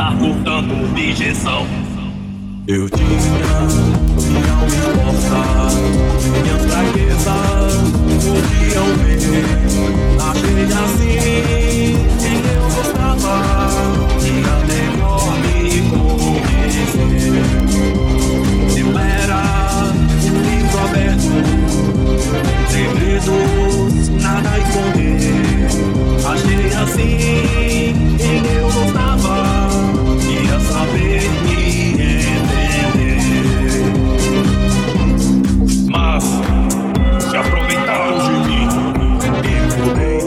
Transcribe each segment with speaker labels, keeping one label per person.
Speaker 1: passar por tanto objeção.
Speaker 2: Eu tinha que ao me mostrar minhas fraquezas podiam ver. Achei assim quem eu gostava ia melhor me conhecer. Eu era um livro aberto, segredos nada a esconder. Achei assim quem eu gostava ia saber me entender.
Speaker 1: Mas se aproveitaram de mim e mudei.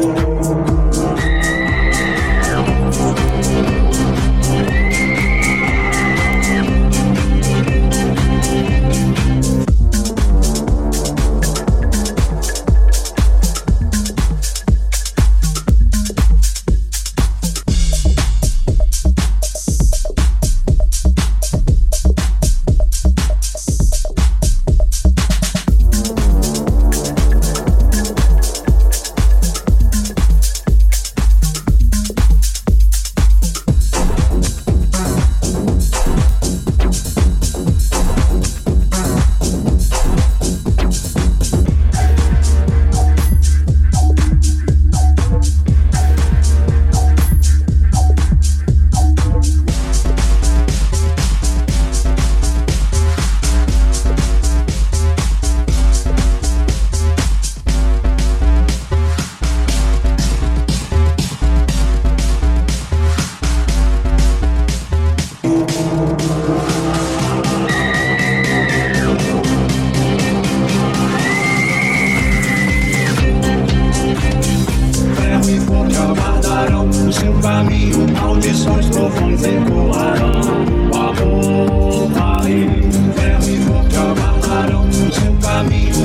Speaker 3: No seu caminho, maldições, trovões ecoarão. O amor vai, ferro e fogo aguardarão no seu caminho.